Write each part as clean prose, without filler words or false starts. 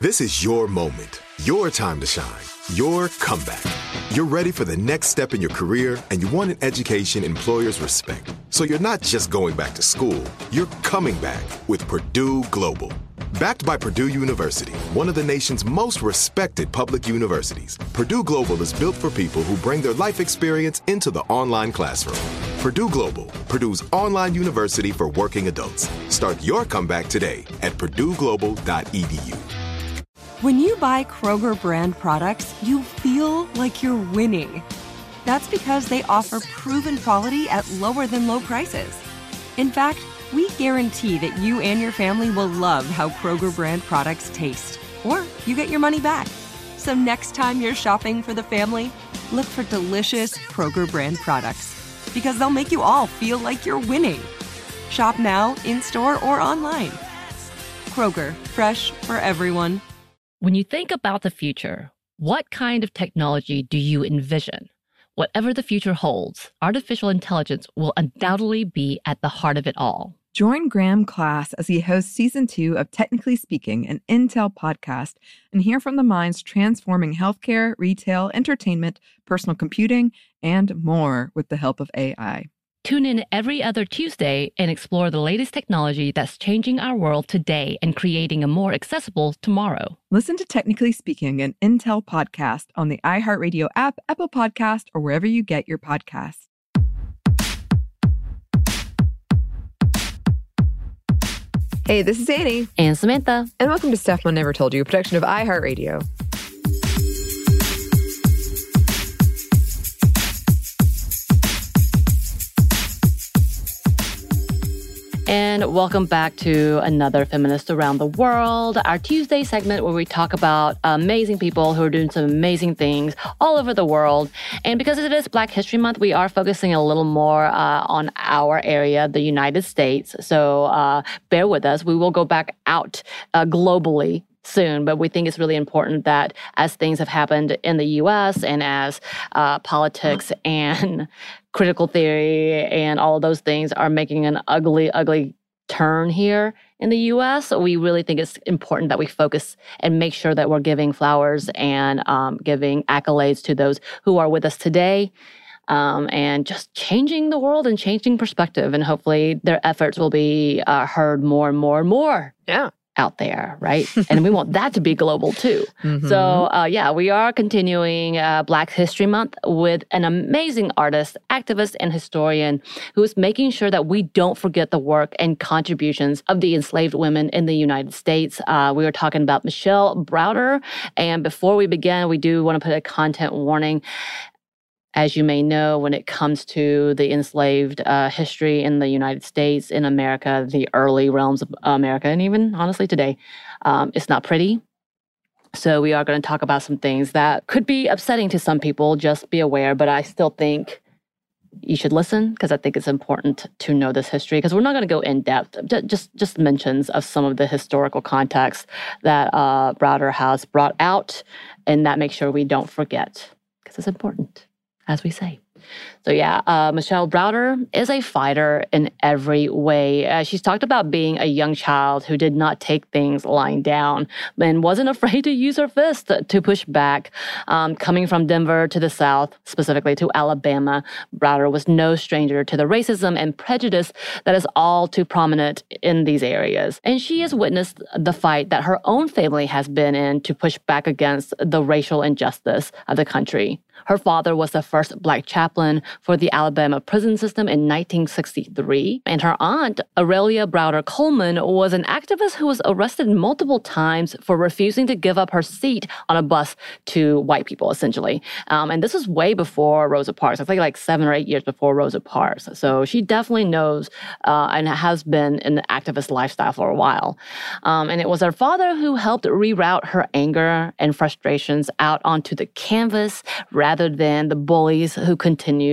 This is your moment, your time to shine, your comeback. You're ready for the next step in your career, and you want an education employers respect. So you're not just going back to school, you're coming back with Purdue Global. Backed by Purdue University, one of the nation's most respected public universities, Purdue Global is built for people who bring their life experience into the online classroom. Purdue Global, Purdue's online university for working adults. Start your comeback today at purdueglobal.edu. When you buy Kroger brand products, you feel like you're winning. That's because they offer proven quality at lower than low prices. In fact, we guarantee that you and your family will love how Kroger brand products taste, or you get your money back. So next time you're shopping for the family, look for delicious Kroger brand products, because they'll make you all feel like you're winning. Shop now, in-store, or online. Kroger, fresh for everyone. When you think about the future, what kind of technology do you envision? Whatever the future holds, artificial intelligence will undoubtedly be at the heart of it all. Join Graham Class as he hosts Season 2 of Technically Speaking, an Intel podcast, and hear from the minds transforming healthcare, retail, entertainment, personal computing, and more with the help of AI. Tune in every other Tuesday and explore the latest technology that's changing our world today and creating a more accessible tomorrow. Listen to Technically Speaking, an Intel podcast on the iHeartRadio app, Apple Podcast, or wherever you get your podcasts. Hey, this is Annie. And Samantha. And welcome to Stuff Mom Never Told You, a production of iHeartRadio. And welcome back to another Feminist Around the World, our Tuesday segment where we talk about amazing people who are doing some amazing things all over the world. And because it is Black History Month, we are focusing a little more on our area, the United States. So bear with us. We will go back out globally soon, but we think it's really important that as things have happened in the U.S. and as politics and critical theory and all of those things are making an ugly turn here in the U.S., we really think it's important that we focus and make sure that we're giving flowers and giving accolades to those who are with us today. And just changing the world and changing perspective. And hopefully their efforts will be heard more and more and more. Yeah. Out there, right? And we want that to be global too. Mm-hmm. So we are continuing Black History Month with an amazing artist, activist, and historian who is making sure that we don't forget the work and contributions of the enslaved women in the United States. We are talking about Michelle Browder. And before we begin, we do want to put a content warning. As you may know, when it comes to the enslaved history in the United States, in America, the early realms of America, and even honestly today, it's not pretty. So we are going to talk about some things that could be upsetting to some people. Just be aware. But I still think you should listen because I think it's important to know this history because we're not going to go in depth. Just mentions of some of the historical context that Browder has brought out, and that makes sure we don't forget because it's important, as we say. So Michelle Browder is a fighter in every way. She's talked about being a young child who did not take things lying down and wasn't afraid to use her fist to push back. Coming from Denver to the South, specifically to Alabama, Browder was no stranger to the racism and prejudice that is all too prominent in these areas. And she has witnessed the fight that her own family has been in to push back against the racial injustice of the country. Her father was the first Black chaplain for the Alabama prison system in 1963. And her aunt, Aurelia Browder Coleman, was an activist who was arrested multiple times for refusing to give up her seat on a bus to white people, essentially. And this was way before Rosa Parks. I think like 7 or 8 years before Rosa Parks. So she definitely knows and has been in the activist lifestyle for a while. And it was her father who helped reroute her anger and frustrations out onto the canvas rather than the bullies who continued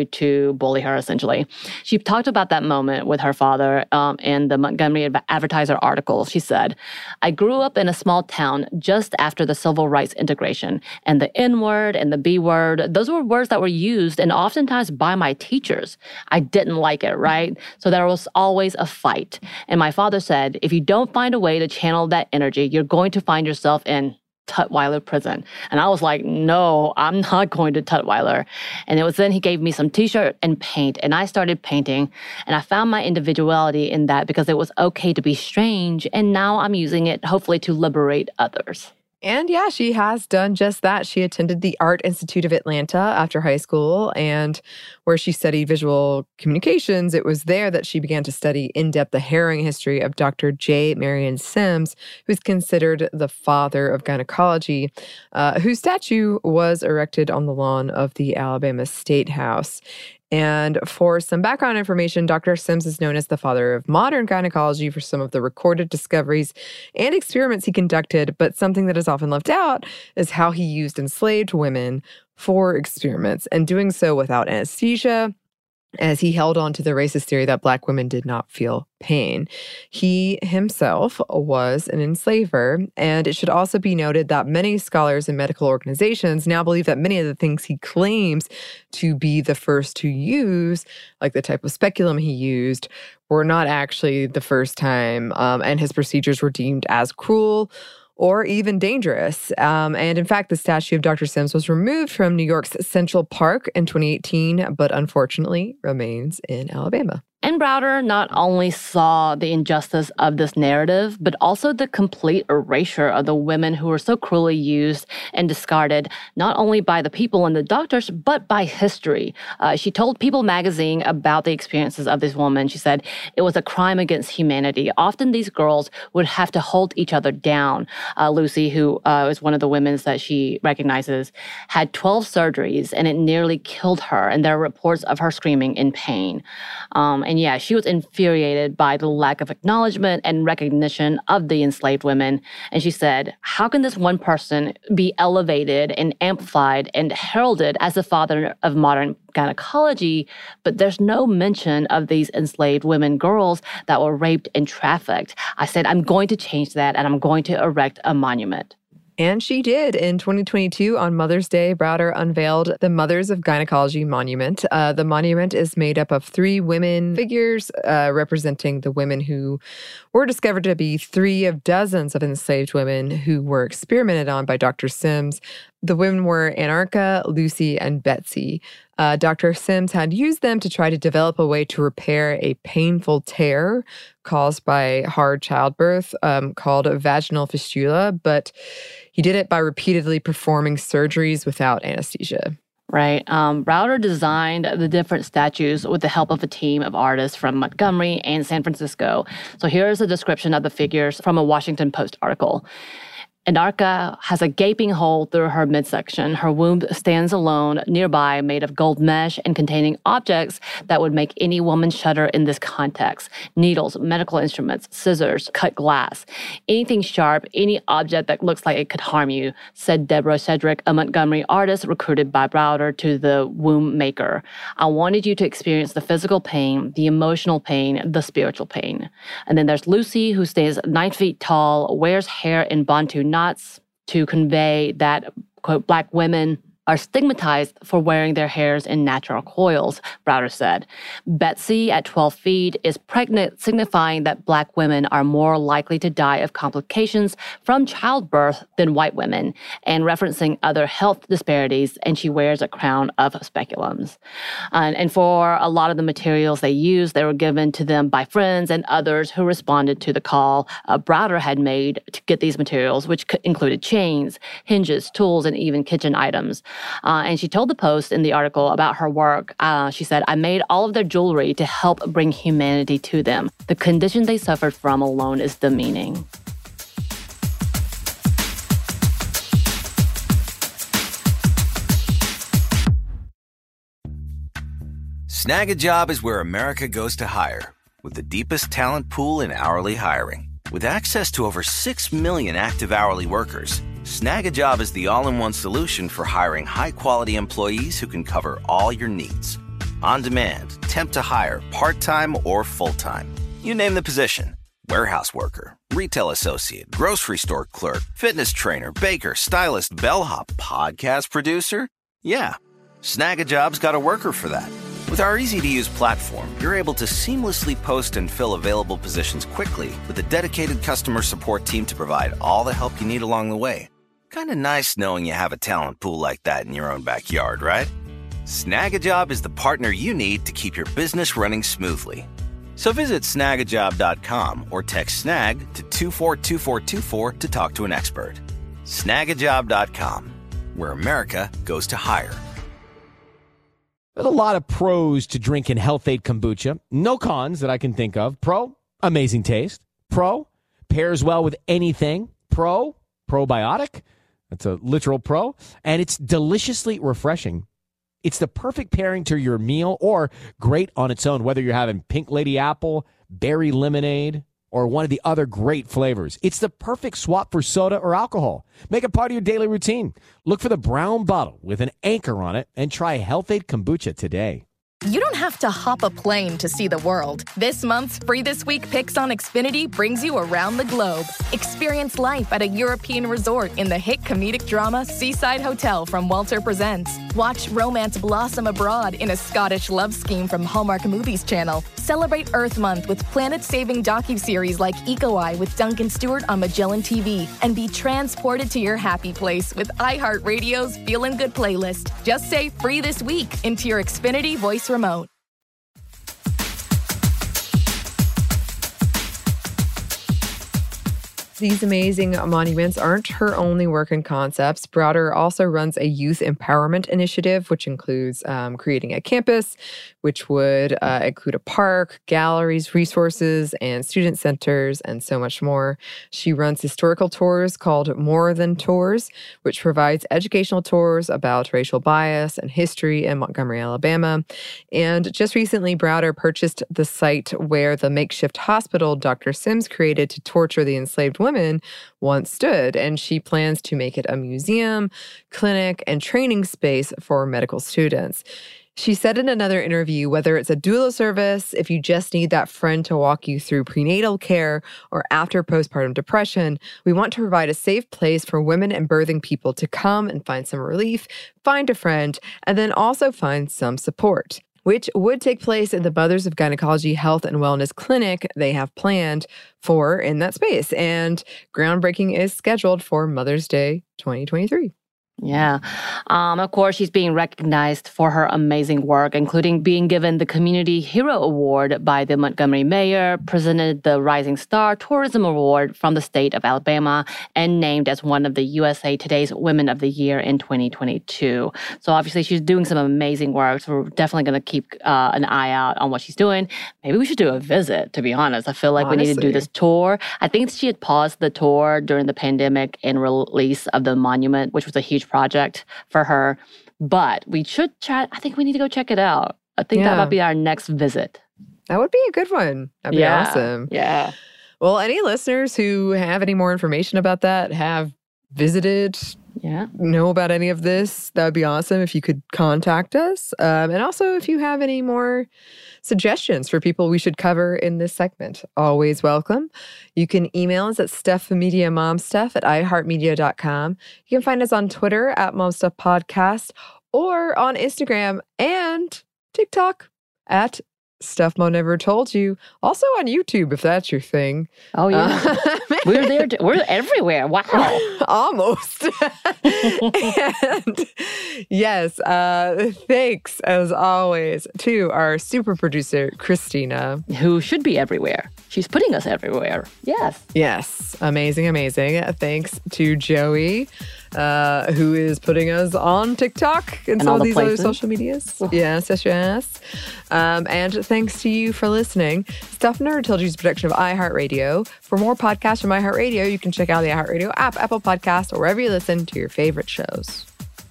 to bully her, essentially. She talked about that moment with her father in the Montgomery Advertiser article. She said, "I grew up in a small town just after the civil rights integration, and the N-word and the B-word, those were words that were used and oftentimes by my teachers. I didn't like it, right? So there was always a fight. And my father said, if you don't find a way to channel that energy, you're going to find yourself in Tutwiler prison." And I was like, no, I'm not going to Tutwiler. And it was then he gave me some t-shirt and paint, and I started painting. And I found my individuality in that because it was okay to be strange. And now I'm using it, hopefully, to liberate others. And yeah, she has done just that. She attended the Art Institute of Atlanta after high school, and where she studied visual communications. It was there that she began to study in-depth the harrowing history of Dr. J. Marion Sims, who's considered the father of gynecology, whose statue was erected on the lawn of the Alabama State House. And for some background information, Dr. Sims is known as the father of modern gynecology for some of the recorded discoveries and experiments he conducted, but something that is often left out is how he used enslaved women for experiments, and doing so without anesthesia, as he held on to the racist theory that Black women did not feel pain. He himself was an enslaver, and it should also be noted that many scholars and medical organizations now believe that many of the things he claims to be the first to use, like the type of speculum he used, were not actually the first time, and his procedures were deemed as cruel or even dangerous. And in fact, the statue of Dr. Sims was removed from New York's Central Park in 2018, but unfortunately remains in Alabama. And Browder not only saw the injustice of this narrative, but also the complete erasure of the women who were so cruelly used and discarded, not only by the people and the doctors, but by history. She told People magazine about the experiences of this woman. She said, it was a crime against humanity. Often these girls would have to hold each other down. Lucy, who is one of the women that she recognizes, had 12 surgeries, and it nearly killed her. And there are reports of her screaming in pain. And yeah, she was infuriated by the lack of acknowledgement and recognition of the enslaved women. And she said, how can this one person be elevated and amplified and heralded as the father of modern gynecology, but there's no mention of these enslaved women, girls that were raped and trafficked? I said, I'm going to change that, and I'm going to erect a monument. And she did. In 2022, on Mother's Day, Browder unveiled the Mothers of Gynecology Monument. The monument is made up of 3 women figures representing the women who were discovered to be 3 of dozens of enslaved women who were experimented on by Dr. Sims. The women were Anarcha, Lucy, and Betsy. Dr. Sims had used them to try to develop a way to repair a painful tear caused by hard childbirth called a vaginal fistula, but he did it by repeatedly performing surgeries without anesthesia. Right. Browder designed the different statues with the help of a team of artists from Montgomery and San Francisco. So here's a description of the figures from a Washington Post article. Anarcha has a gaping hole through her midsection. Her womb stands alone nearby, made of gold mesh and containing objects that would make any woman shudder in this context. Needles, medical instruments, scissors, cut glass. Anything sharp, any object that looks like it could harm you, said Deborah Shedrick, a Montgomery artist recruited by Browder to the womb maker. I wanted you to experience the physical pain, the emotional pain, the spiritual pain. And then there's Lucy, who stands 9 feet tall, wears hair in Bantu knots to convey that, quote, Black women are stigmatized for wearing their hairs in natural coils, Browder said. Betsy, at 12 feet, is pregnant, signifying that Black women are more likely to die of complications from childbirth than white women, and referencing other health disparities, and she wears a crown of speculums. And for a lot of the materials they used, they were given to them by friends and others who responded to the call Browder had made to get these materials, which included chains, hinges, tools, and even kitchen items. And she told the Post in the article about her work. She said, I made all of their jewelry to help bring humanity to them. The condition they suffered from alone is demeaning. Snag a Job is where America goes to hire, with the deepest talent pool in hourly hiring. With access to over 6 million active hourly workers, Snag a Job is the all-in-one solution for hiring high-quality employees who can cover all your needs. On demand, temp to hire, part-time or full-time. You name the position. Warehouse worker, retail associate, grocery store clerk, fitness trainer, baker, stylist, bellhop, podcast producer. Yeah, Snag-a-Job's got a worker for that. With our easy-to-use platform, you're able to seamlessly post and fill available positions quickly with a dedicated customer support team to provide all the help you need along the way. Kind of nice knowing you have a talent pool like that in your own backyard, right? Snag-a-Job is the partner you need to keep your business running smoothly. So visit snagajob.com or text snag to 242424 to talk to an expert. Snagajob.com, where America goes to hire. There's a lot of pros to drinking Health-Ade kombucha. No cons that I can think of. Pro, amazing taste. Pro, pairs well with anything. Pro, probiotic. That's a literal pro. And it's deliciously refreshing. It's the perfect pairing to your meal or great on its own, whether you're having Pink Lady Apple, berry lemonade, or one of the other great flavors. It's the perfect swap for soda or alcohol. Make it part of your daily routine. Look for the brown bottle with an anchor on it and try Health-Ade kombucha today. You don't have to hop a plane to see the world. This month's Free This Week Picks on Xfinity brings you around the globe. Experience life at a European resort in the hit comedic drama Seaside Hotel from Walter Presents. Watch romance blossom abroad in a Scottish love scheme from Hallmark Movies Channel. Celebrate Earth Month with planet-saving docuseries like Eco Eye with Duncan Stewart on Magellan TV. And be transported to your happy place with iHeartRadio's Feelin' Good playlist. Just say Free This Week into your Xfinity voice remote. These amazing monuments aren't her only work and concepts. Browder also runs a youth empowerment initiative, which includes creating a campus, which would include a park, galleries, resources, and student centers, and so much more. She runs historical tours called More Than Tours, which provides educational tours about racial bias and history in Montgomery, Alabama. And just recently, Browder purchased the site where the makeshift hospital Dr. Sims created to torture the enslaved women once stood, and she plans to make it a museum, clinic, and training space for medical students. She said in another interview, whether it's a doula service, if you just need that friend to walk you through prenatal care, or after postpartum depression, we want to provide a safe place for women and birthing people to come and find some relief, find a friend, and then also find some support, which would take place in the Mothers of Gynecology Health and Wellness Clinic they have planned for in that space. And groundbreaking is scheduled for Mother's Day 2023. Yeah. Of course, she's being recognized for her amazing work, including being given the Community Hero Award by the Montgomery mayor, presented the Rising Star Tourism Award from the state of Alabama, and named as one of the USA Today's Women of the Year in 2022. So obviously, she's doing some amazing work. So we're definitely going to keep an eye out on what she's doing. Maybe we should do a visit, to be honest. I feel like we need to do this tour. I think she had paused the tour during the pandemic and release of the monument, which was a huge project for her. But we should chat. I think we need to go check it out. I think that might be our next visit. That would be a good one. That'd be awesome. Yeah. Well, any listeners who have any more information about that, have visited, know about any of this, that would be awesome if you could contact us. And also if you have any more suggestions for people we should cover in this segment, always welcome. You can email us at stuffmediamomstuff@iheartmedia.com. You can find us on Twitter at momstuffpodcast or on Instagram and TikTok at Stuff Mom Never Told You. Also on YouTube, if that's your thing. Oh, yeah. We're there. We're everywhere. Wow. Almost. And yes, thanks, as always, to our super producer, Christina. Who should be everywhere. She's putting us everywhere. Yes. Yes. Amazing, amazing. Thanks to Joey, who is putting us on TikTok and some of these other social medias. Yes, yes, yes. And thanks to you for listening. Stuff Never Told You is a production of iHeartRadio. For more podcasts from iHeartRadio, you can check out the iHeartRadio app, Apple Podcasts, or wherever you listen to your favorite shows.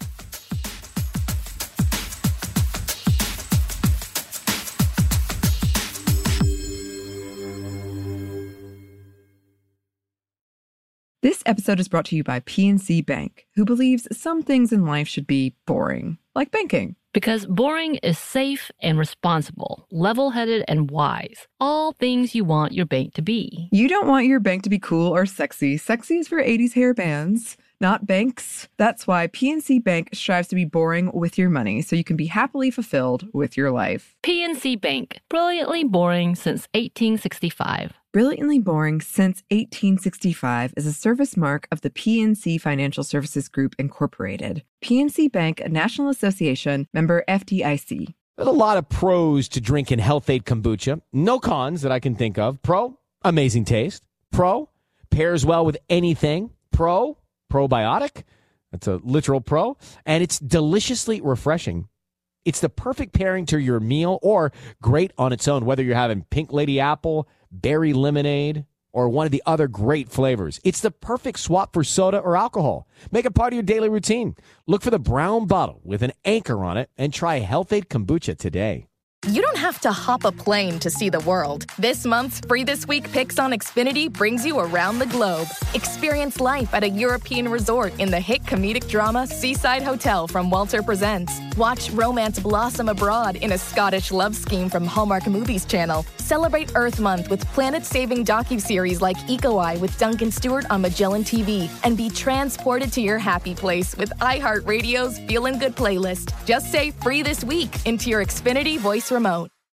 This episode is brought to you by PNC Bank, who believes some things in life should be boring, like banking. Because boring is safe and responsible, level-headed and wise. All things you want your bank to be. You don't want your bank to be cool or sexy. Sexy is for 80s hair bands, not banks. That's why PNC Bank strives to be boring with your money so you can be happily fulfilled with your life. PNC Bank, brilliantly boring since 1865. Brilliantly Boring Since 1865 is a service mark of the PNC Financial Services Group, Incorporated. PNC Bank, a National Association, member FDIC. There's a lot of pros to drinking Health-Ade Kombucha. No cons that I can think of. Pro, amazing taste. Pro, pairs well with anything. Pro, probiotic. That's a literal pro. And it's deliciously refreshing. It's the perfect pairing to your meal or great on its own, whether you're having Pink Lady Apple, berry lemonade, or one of the other great flavors. It's the perfect swap for soda or alcohol. Make it part of your daily routine. Look for the brown bottle with an anchor on it and try Health-Ade Kombucha today. You don't have to hop a plane to see the world. This month's Free This Week Picks on Xfinity brings you around the globe. Experience life at a European resort in the hit comedic drama Seaside Hotel from Walter Presents. Watch romance blossom abroad in a Scottish love scheme from Hallmark Movies Channel. Celebrate Earth Month with planet-saving docuseries like Eco Eye with Duncan Stewart on Magellan TV. And be transported to your happy place with iHeartRadio's Feelin' Good playlist. Just say Free This Week into your Xfinity voice remote.